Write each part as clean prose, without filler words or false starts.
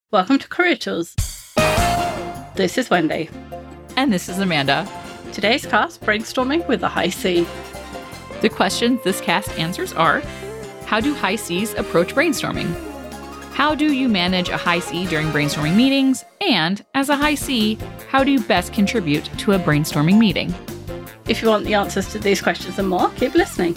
Welcome to Career Tools. This is Wendy. And this is Amanda. Today's cast, brainstorming with the high C. The questions this cast answers are: how do high Cs approach brainstorming? How do you manage a high C during brainstorming meetings? And as a high C, how do you best contribute to a brainstorming meeting? If you want the answers to these questions and more, keep listening.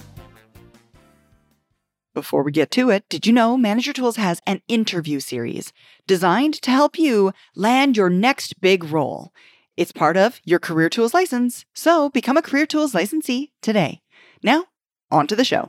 Before we get to it, did you know Manager Tools has an interview series designed to help you land your next big role? It's part of your Career Tools license, so become a Career Tools licensee today. Now, on to the show.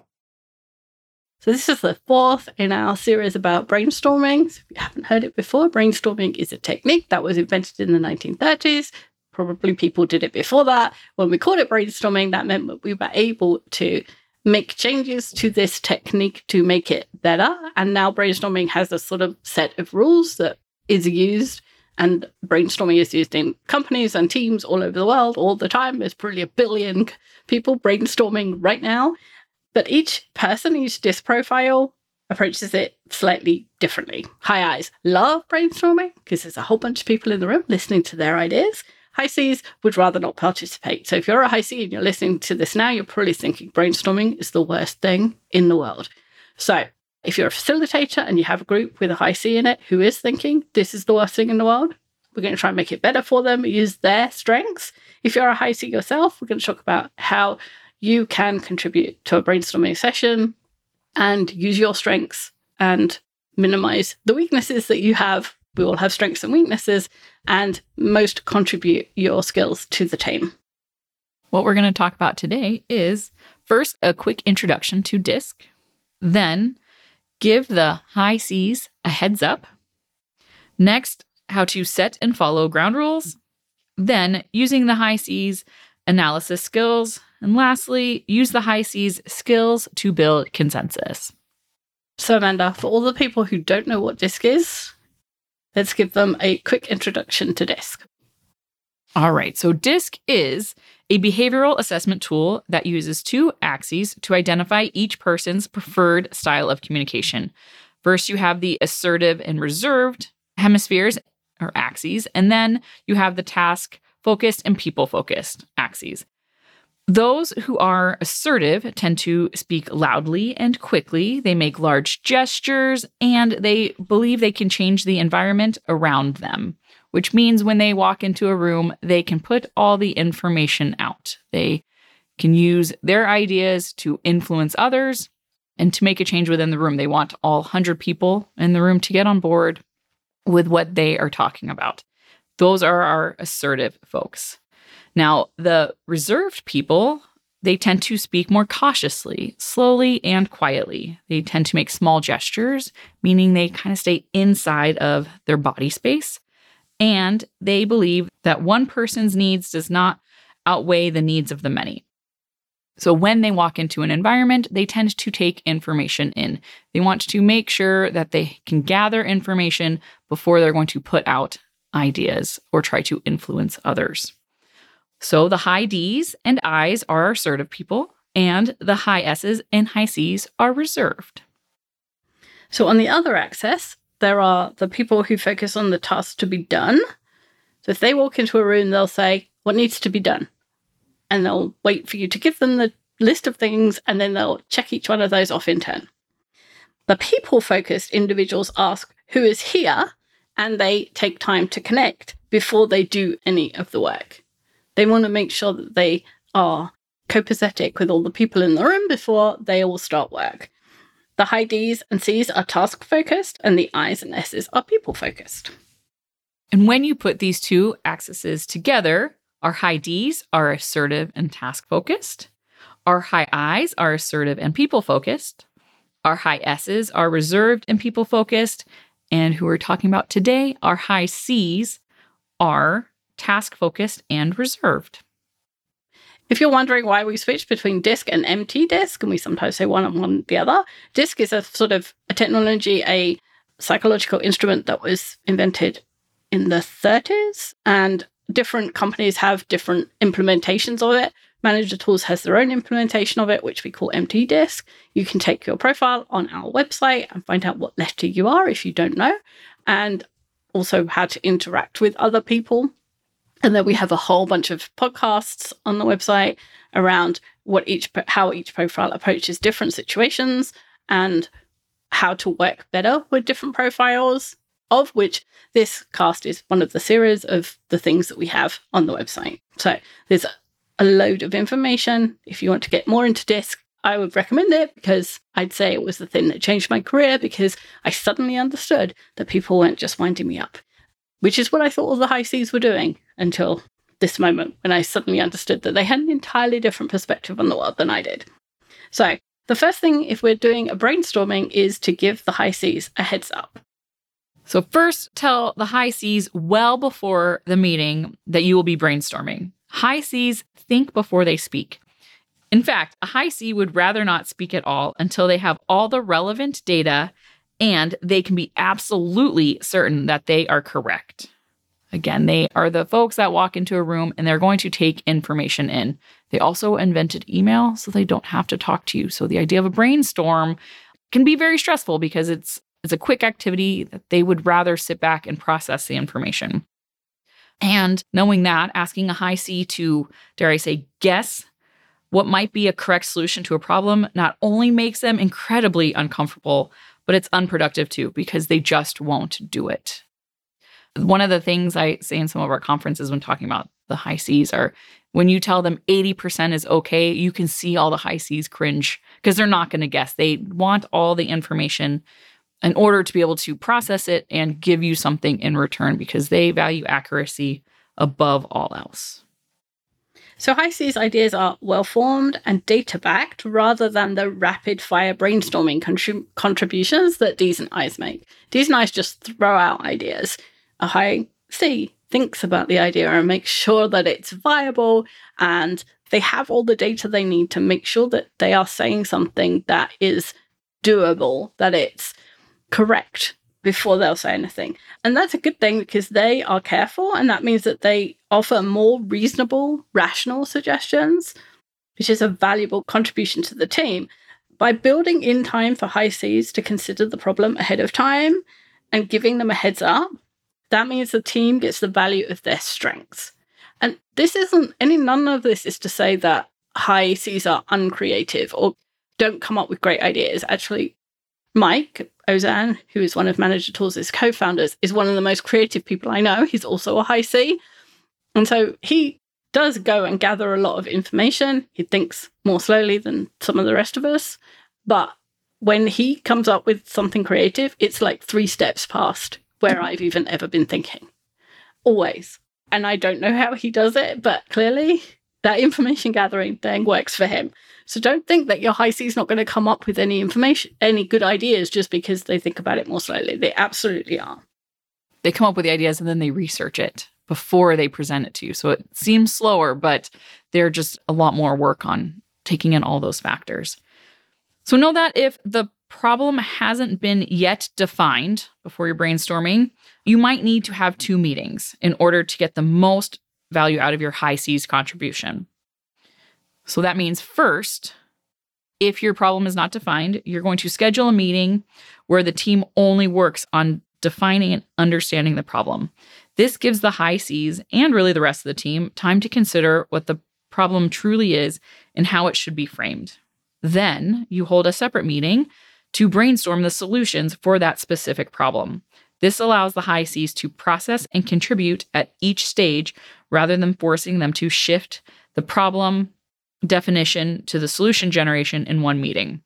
So this is the fourth in our series about brainstorming. So if you haven't heard it before, brainstorming is a technique that was invented in the 1930s. Probably people did it before that. When we called it brainstorming, that meant that we were able to make changes to this technique to make it better. And now brainstorming has a sort of set of rules that is used, and brainstorming is used in companies and teams all over the world all the time. There's probably 1 billion people brainstorming right now, but each person, each DISC profile approaches it slightly differently. High Is love brainstorming because there's a whole bunch of people in the room listening to their ideas. High Cs would rather not participate. So if you're a high C and you're listening to this now, you're probably thinking brainstorming is the worst thing in the world. So if you're a facilitator and you have a group with a high C in it who is thinking this is the worst thing in the world, we're going to try and make it better for them, use their strengths. If you're a high C yourself, we're going to talk about how you can contribute to a brainstorming session and use your strengths and minimize the weaknesses that you have. We all have strengths and weaknesses, and most contribute your skills to the team. What we're going to talk about today is first a quick introduction to DISC, then give the high Cs a heads up, next how to set and follow ground rules, then using the high Cs analysis skills, and lastly use the high Cs skills to build consensus. So Amanda, for all the people who don't know what DISC is, let's give them a quick introduction to DISC. All right, so DISC is a behavioral assessment tool that uses 2 axes to identify each person's preferred style of communication. First, you have the assertive and reserved hemispheres or axes, and then you have the task-focused and people-focused axes. Those who are assertive tend to speak loudly and quickly. They make large gestures, and they believe they can change the environment around them, which means when they walk into a room, they can put all the information out. They can use their ideas to influence others and to make a change within the room. They want all 100 people in the room to get on board with what they are talking about. Those are our assertive folks. Now, the reserved people, they tend to speak more cautiously, slowly, and quietly. They tend to make small gestures, meaning they kind of stay inside of their body space. And they believe that one person's needs does not outweigh the needs of the many. So when they walk into an environment, they tend to take information in. They want to make sure that they can gather information before they're going to put out ideas or try to influence others. So the high Ds and Is are assertive people, and the high S's and high Cs are reserved. So on the other axis, there are the people who focus on the task to be done. So if they walk into a room, they'll say, what needs to be done? And they'll wait for you to give them the list of things, and then they'll check each one of those off in turn. The people-focused individuals ask, who is here? And they take time to connect before they do any of the work. They want to make sure that they are copacetic with all the people in the room before they all start work. The high Ds and Cs are task-focused, and the Is and S's are people-focused. And when you put these 2 axes together, our high Ds are assertive and task-focused. Our high Is are assertive and people-focused. Our high S's are reserved and people-focused. And who we're talking about today, our high Cs are task-focused and reserved. If you're wondering why we switched between DISC and MT DISC, and we sometimes say one and one the other, DISC is a sort of a technology, a psychological instrument that was invented in the 30s, and different companies have different implementations of it. Manager Tools has their own implementation of it, which we call MT DISC. You can take your profile on our website and find out what letter you are if you don't know. and also how to interact with other people. And then we have a whole bunch of podcasts on the website around how each profile approaches different situations and how to work better with different profiles, of which this cast is one of the series of the things that we have on the website. So there's a load of information. If you want to get more into DISC, I would recommend it, because I'd say it was the thing that changed my career, because I suddenly understood that people weren't just winding me up, which is what I thought all the high Cs were doing until this moment when I suddenly understood that they had an entirely different perspective on the world than I did. So the first thing, if we're doing a brainstorming, is to give the high Cs a heads up. So first, tell the high Cs well before the meeting that you will be brainstorming. High Cs think before they speak. In fact, a high C would rather not speak at all until they have all the relevant data and they can be absolutely certain that they are correct. Again, they are the folks that walk into a room and they're going to take information in. They also invented email so they don't have to talk to you. So the idea of a brainstorm can be very stressful because it's a quick activity that they would rather sit back and process the information. And knowing that, asking a high C to, dare I say, guess what might be a correct solution to a problem not only makes them incredibly uncomfortable, but it's unproductive too, because they just won't do it. One of the things I say in some of our conferences when talking about the high Cs are, when you tell them 80% is okay, you can see all the high Cs cringe because they're not going to guess. They want all the information in order to be able to process it and give you something in return, because they value accuracy above all else. So high C's ideas are well-formed and data-backed rather than the rapid-fire brainstorming contributions that Ds and Is make. Ds and Is just throw out ideas. A high C thinks about the idea and makes sure that it's viable, and they have all the data they need to make sure that they are saying something that is doable, that it's correct before they'll say anything. And that's a good thing because they are careful, and that means that they offer more reasonable, rational suggestions, which is a valuable contribution to the team. By building in time for high Cs to consider the problem ahead of time and giving them a heads up, that means the team gets the value of their strengths. And none of this is to say that high Cs are uncreative or don't come up with great ideas. Actually, Mike Ozan, who is one of Manager Tools' co-founders, is one of the most creative people I know. He's also a high C. And so he does go and gather a lot of information. He thinks more slowly than some of the rest of us. But when he comes up with something creative, it's like 3 steps past where I've even ever been thinking. Always. And I don't know how he does it, but clearly that information gathering thing works for him. So don't think that your high C is not going to come up with any information, any good ideas just because they think about it more slowly. They absolutely are. They come up with the ideas and then they research it before they present it to you. So it seems slower, but they're just a lot more work on taking in all those factors. So know that if the problem hasn't been yet defined before you're brainstorming, you might need to have 2 meetings in order to get the most value out of your high C's contribution. So that means first, if your problem is not defined, you're going to schedule a meeting where the team only works on defining and understanding the problem. This gives the high C's and really the rest of the team time to consider what the problem truly is and how it should be framed. Then you hold a separate meeting to brainstorm the solutions for that specific problem. This allows the high C's to process and contribute at each stage rather than forcing them to shift the problem definition to the solution generation in one meeting.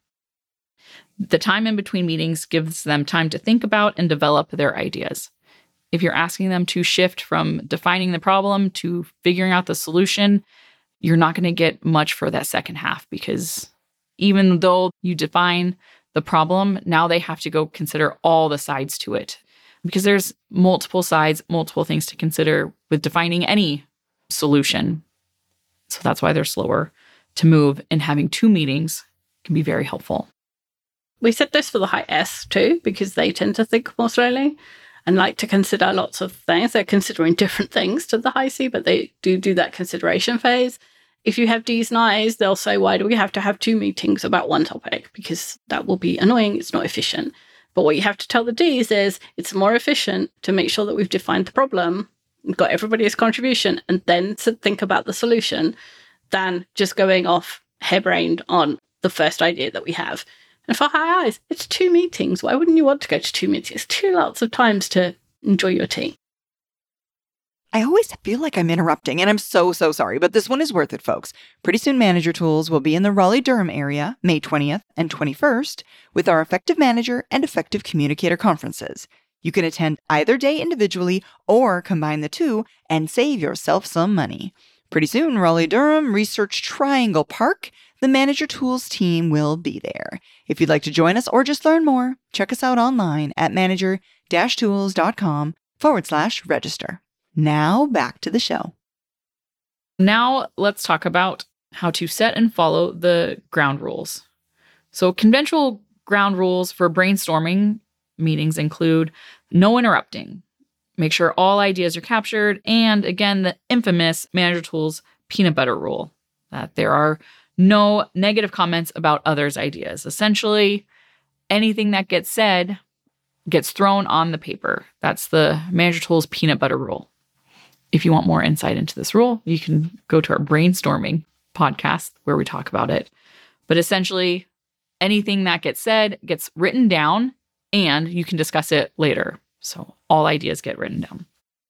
The time in between meetings gives them time to think about and develop their ideas. If you're asking them to shift from defining the problem to figuring out the solution, you're not going to get much for that second half, because even though you define the problem, now they have to go consider all the sides to it, because there's multiple sides, multiple things to consider with defining any solution. So that's why they're slower to move, and having 2 meetings can be very helpful. We said this for the high S too, because they tend to think more slowly and like to consider lots of things. They're considering different things to the high C, but they do that consideration phase. If you have Ds and Is, they'll say, why do we have to have 2 meetings about one topic? Because that will be annoying. It's not efficient. But what you have to tell the Ds is it's more efficient to make sure that we've defined the problem, got everybody's contribution, and then to think about the solution than just going off harebrained on the first idea that we have. And for high Is, it's 2 meetings. Why wouldn't you want to go to 2 meetings? 2 lots of times to enjoy your tea. I always feel like I'm interrupting, and I'm so sorry, but this one is worth it, folks. Pretty soon, Manager Tools will be in the Raleigh-Durham area, May 20th and 21st, with our Effective Manager and Effective Communicator conferences. You can attend either day individually or combine the two and save yourself some money. Pretty soon, Raleigh-Durham, Research Triangle Park, the Manager Tools team will be there. If you'd like to join us or just learn more, check us out online at manager-tools.com/register. Now back to the show. Now let's talk about how to set and follow the ground rules. So conventional ground rules for brainstorming meetings include no interrupting, make sure all ideas are captured, and again, the infamous Manager Tools peanut butter rule, that there are no negative comments about others' ideas. Essentially, anything that gets said gets thrown on the paper. That's the Manager Tools peanut butter rule. If you want more insight into this rule, you can go to our brainstorming podcast where we talk about it. But essentially, anything that gets said gets written down and you can discuss it later. So all ideas get written down.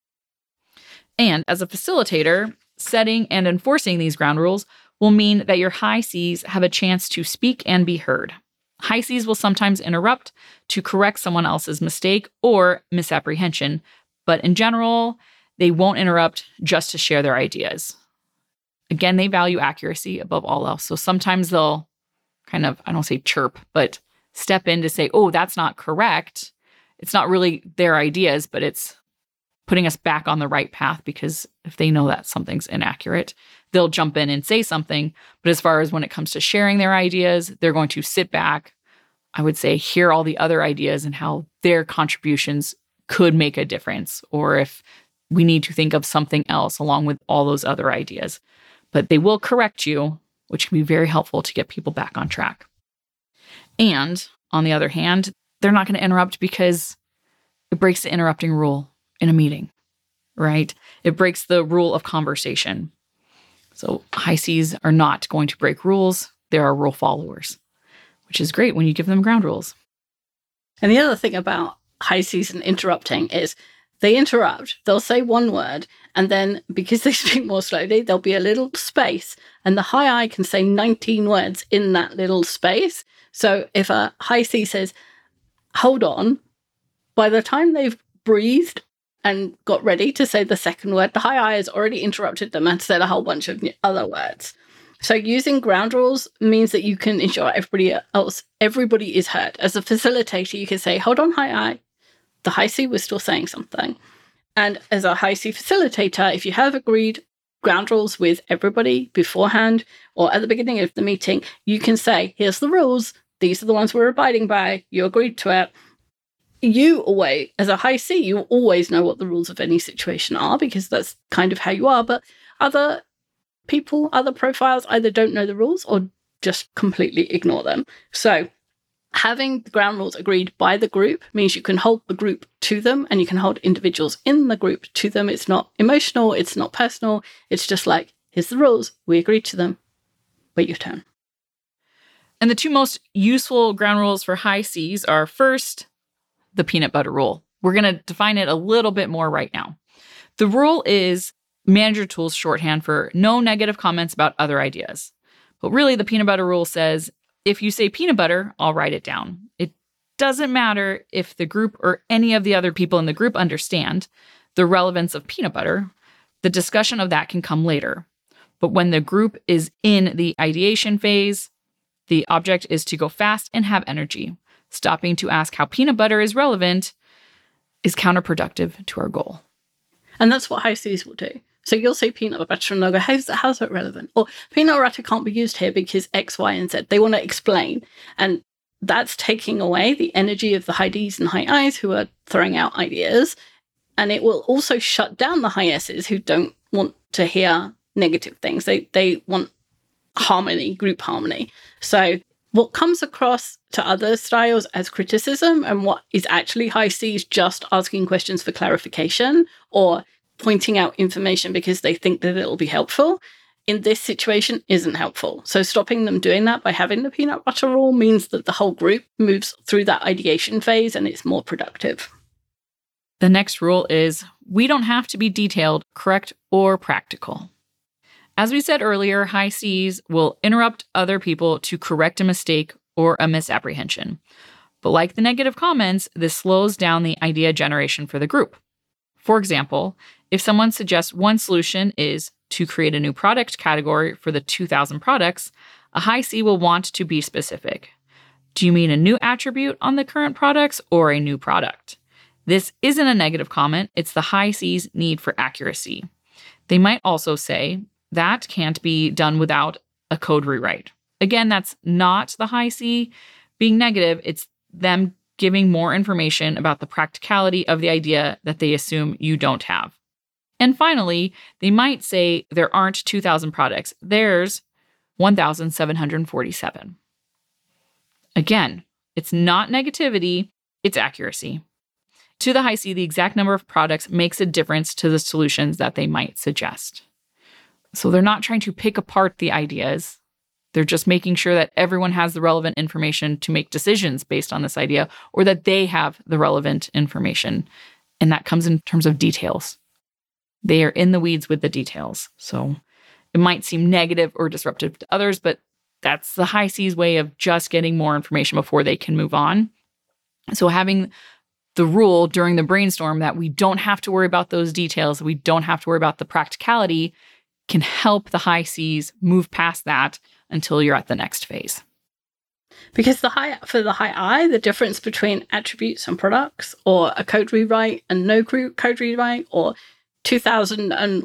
And as a facilitator, setting and enforcing these ground rules will mean that your high Cs have a chance to speak and be heard. High Cs will sometimes interrupt to correct someone else's mistake or misapprehension, but in general, they won't interrupt just to share their ideas. Again, they value accuracy above all else. So sometimes they'll kind of, I don't say chirp, but step in to say, oh, that's not correct. It's not really their ideas, but it's putting us back on the right path, because if they know that something's inaccurate, they'll jump in and say something. But as far as when it comes to sharing their ideas, they're going to sit back, I would say, hear all the other ideas and how their contributions could make a difference, or if we need to think of something else along with all those other ideas. But they will correct you, which can be very helpful to get people back on track. And on the other hand, they're not going to interrupt because it breaks the interrupting rule in a meeting, right? It breaks the rule of conversation. So high Cs are not going to break rules. They are rule followers, which is great when you give them ground rules. And the other thing about high Cs and interrupting is they interrupt, they'll say one word, and then because they speak more slowly, there'll be a little space, and the high I can say 19 words in that little space. So if a high C says, hold on, by the time they've breathed and got ready to say the second word, the high I has already interrupted them and said a whole bunch of other words. So using ground rules means that you can ensure everybody is heard. As a facilitator, you can say, hold on, high I. The high C was still saying something. And as a high C facilitator, if you have agreed ground rules with everybody beforehand or at the beginning of the meeting, you can say, here's the rules. These are the ones we're abiding by. You agreed to it. You always, as a high C, you always know what the rules of any situation are, because that's kind of how you are. But other people, other profiles either don't know the rules or just completely ignore them. So having the ground rules agreed by the group means you can hold the group to them, and you can hold individuals in the group to them. It's not emotional. It's not personal. It's just like, here's the rules. We agreed to them. Wait your turn. And the two most useful ground rules for high Cs are, first, the peanut butter rule. We're going to define it a little bit more right now. The rule is Manager Tools shorthand for no negative comments about other ideas. But really, the peanut butter rule says, if you say peanut butter, I'll write it down. It doesn't matter if the group or any of the other people in the group understand the relevance of peanut butter. The discussion of that can come later. But when the group is in the ideation phase, the object is to go fast and have energy. Stopping to ask how peanut butter is relevant is counterproductive to our goal. And that's what high Cs will do. So you'll say peanut butter and they'll go, how's that relevant? Or peanut butter can't be used here because X, Y, and Z. They want to explain. And that's taking away the energy of the high Ds and high Is who are throwing out ideas. And it will also shut down the high S's who don't want to hear negative things. They want harmony, group harmony. So What comes across to other styles as criticism and what is actually high C is just asking questions for clarification or pointing out information because they think that it'll be helpful. In this situation isn't helpful. So stopping them doing that by having the peanut butter rule means that the whole group moves through that ideation phase and it's more productive. The next rule is we don't have to be detailed, correct, or practical. As we said earlier, high Cs will interrupt other people to correct a mistake or a misapprehension. But like the negative comments, this slows down the idea generation for the group. For example, if someone suggests one solution is to create a new product category for the 2,000 products, a high C will want to be specific. Do you mean a new attribute on the current products or a new product? This isn't a negative comment, it's the high C's need for accuracy. They might also say, that can't be done without a code rewrite. Again, that's not the high C being negative, it's them giving more information about the practicality of the idea that they assume you don't have. And finally, they might say there aren't 2,000 products, there's 1,747. Again, it's not negativity, it's accuracy. To the high C, the exact number of products makes a difference to the solutions that they might suggest. So they're not trying to pick apart the ideas. They're just making sure that everyone has the relevant information to make decisions based on this idea, or that they have the relevant information. And that comes in terms of details. They are in the weeds with the details. So it might seem negative or disruptive to others, but that's the high C's way of just getting more information before they can move on. So having the rule during the brainstorm that we don't have to worry about those details, we don't have to worry about the practicality, can help the high C's move past that until you're at the next phase. Because for the high I, the difference between attributes and products, or a code rewrite and no code rewrite, or 2,000 and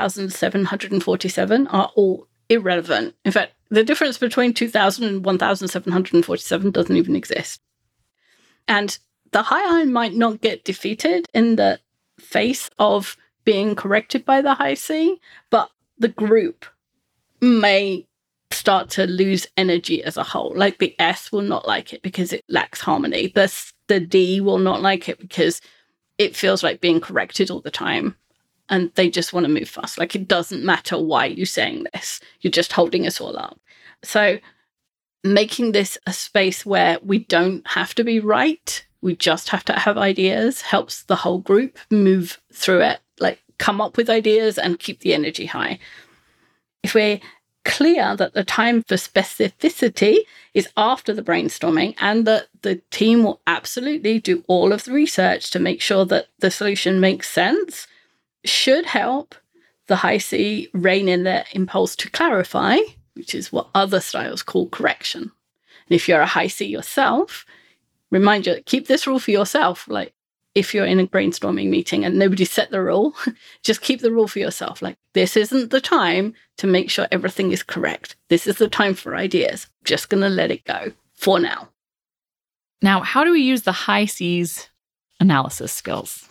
1,747 are all irrelevant. In fact, the difference between 2,000 and 1,747 doesn't even exist. And the high I might not get defeated in the face of being corrected by the high C, but the group may start to lose energy as a whole. Like the S will not like it because it lacks harmony. The D will not like it because it feels like being corrected all the time. And they just want to move fast. Like it doesn't matter why you're saying this. You're just holding us all up. So making this a space where we don't have to be right, we just have to have ideas, helps the whole group move through it. Like come up with ideas and keep the energy high. If we're clear that the time for specificity is after the brainstorming and that the team will absolutely do all of the research to make sure that the solution makes sense, should help the high C rein in their impulse to clarify, which is what other styles call correction. And if you're a high C yourself, remind you, keep this rule for yourself. Like if you're in a brainstorming meeting and nobody set the rule, just keep the rule for yourself. Like this isn't the time to make sure everything is correct. This is the time for ideas. Just going to let it go for now. Now, how do we use the high C's analysis skills?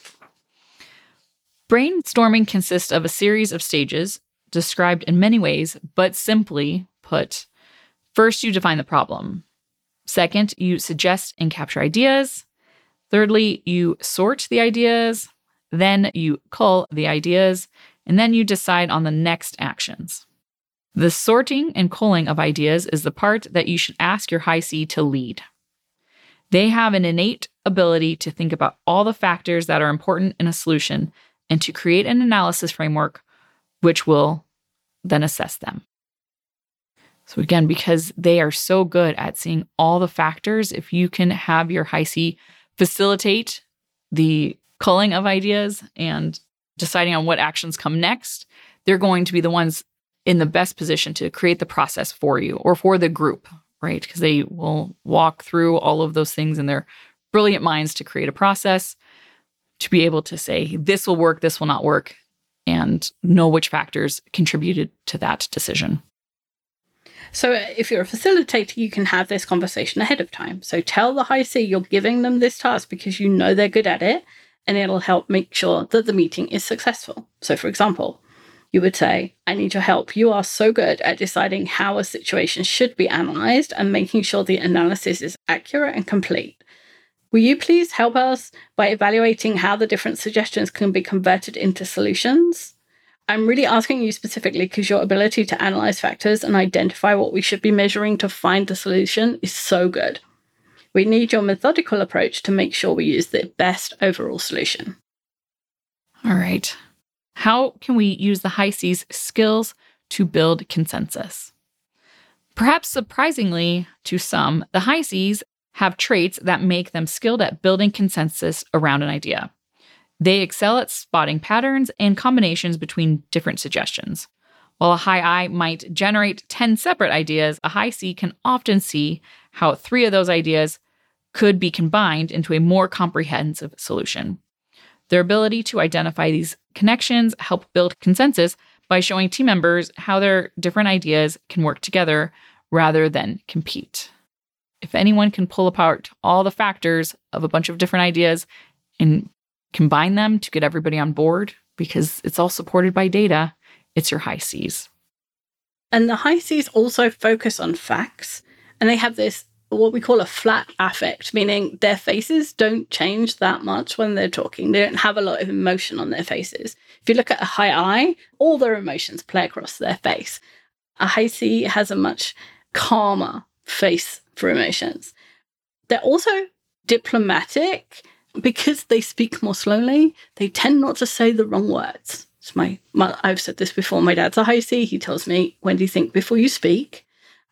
Brainstorming consists of a series of stages described in many ways, but simply put, first you define the problem. Second, you suggest and capture ideas. Thirdly, you sort the ideas. Then you cull the ideas. And then you decide on the next actions. The sorting and culling of ideas is the part that you should ask your high C to lead. They have an innate ability to think about all the factors that are important in a solution and to create an analysis framework which will then assess them. So again, because they are so good at seeing all the factors, if you can have your high C facilitate the culling of ideas and deciding on what actions come next, they're going to be the ones in the best position to create the process for you or for the group, right? Because they will walk through all of those things in their brilliant minds to create a process to be able to say, this will work, this will not work, and know which factors contributed to that decision. So if you're a facilitator, you can have this conversation ahead of time. So tell the high C you're giving them this task because you know they're good at it, and it'll help make sure that the meeting is successful. So for example, you would say, I need your help. You are so good at deciding how a situation should be analyzed and making sure the analysis is accurate and complete. Will you please help us by evaluating how the different suggestions can be converted into solutions? I'm really asking you specifically because your ability to analyze factors and identify what we should be measuring to find the solution is so good. We need your methodical approach to make sure we use the best overall solution. All right. How can we use the HI-C's skills to build consensus? Perhaps surprisingly to some, the HI-C's have traits that make them skilled at building consensus around an idea. They excel at spotting patterns and combinations between different suggestions. While a high I might generate 10 separate ideas, a high C can often see how 3 of those ideas could be combined into a more comprehensive solution. Their ability to identify these connections help build consensus by showing team members how their different ideas can work together rather than compete. If anyone can pull apart all the factors of a bunch of different ideas and combine them to get everybody on board, because it's all supported by data, it's your high Cs. And the high Cs also focus on facts, and they have this, what we call a flat affect, meaning their faces don't change that much when they're talking. They don't have a lot of emotion on their faces. If you look at a high I, all their emotions play across their face. A high C has a much calmer face for emotions. They're also diplomatic. Because they speak more slowly, they tend not to say the wrong words. It's I've said this before. My dad's a high C. He tells me, Wendy, think before you speak,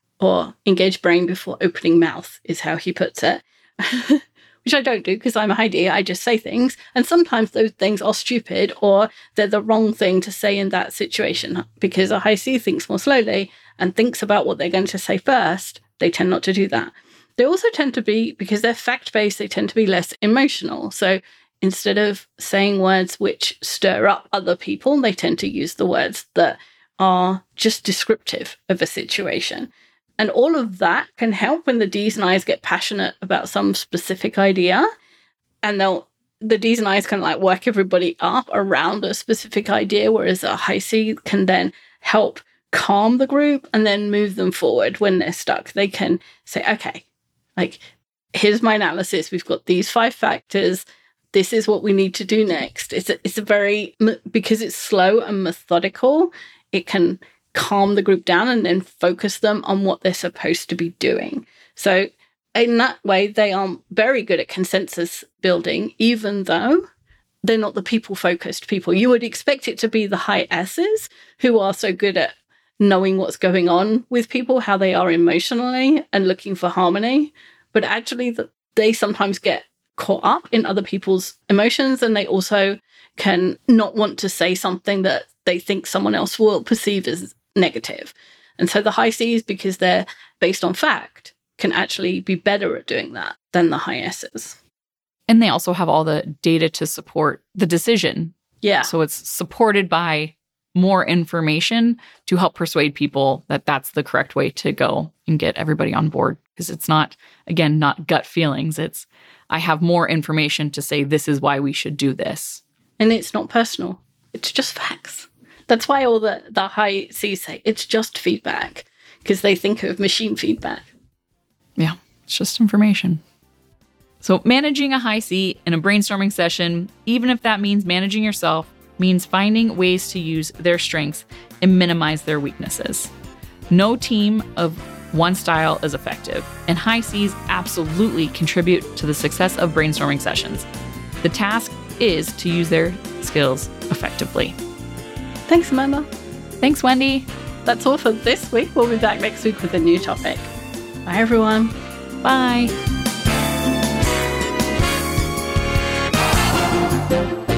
or engage brain before opening mouth is how he puts it, which I don't do because I'm a high D. I just say things. And sometimes those things are stupid or they're the wrong thing to say in that situation. Because a high C thinks more slowly and thinks about what they're going to say first, they tend not to do that. They also tend to be, because they're fact-based, they tend to be less emotional. So instead of saying words which stir up other people, they tend to use the words that are just descriptive of a situation. And all of that can help when the Ds and Is get passionate about some specific idea. And the Ds and Is can work everybody up around a specific idea, whereas a high C can then help calm the group and then move them forward when they're stuck. They can say, okay, here's my analysis. We've got these 5 factors. This is what we need to do next. It's a very, because it's slow and methodical, it can calm the group down and then focus them on what they're supposed to be doing. So in that way, they are very good at consensus building, even though they're not the people-focused people. You would expect it to be the high S's who are so good at knowing what's going on with people, how they are emotionally, and looking for harmony. But actually, they sometimes get caught up in other people's emotions, and they also can not want to say something that they think someone else will perceive as negative. And so the high Cs, because they're based on fact, can actually be better at doing that than the high S's. And they also have all the data to support the decision. Yeah. So it's supported by more information to help persuade people that that's the correct way to go and get everybody on board. Because it's not, again, not gut feelings. It's, I have more information to say this is why we should do this. And it's not personal. It's just facts. That's why all the high Cs say it's just feedback, because they think of machine feedback. Yeah, it's just information. So managing a high C in a brainstorming session, even if that means managing yourself, means finding ways to use their strengths and minimize their weaknesses. No team of one style is effective, and high Cs absolutely contribute to the success of brainstorming sessions. The task is to use their skills effectively. Thanks, Amanda. Thanks, Wendy. That's all for this week. We'll be back next week with a new topic. Bye, everyone. Bye.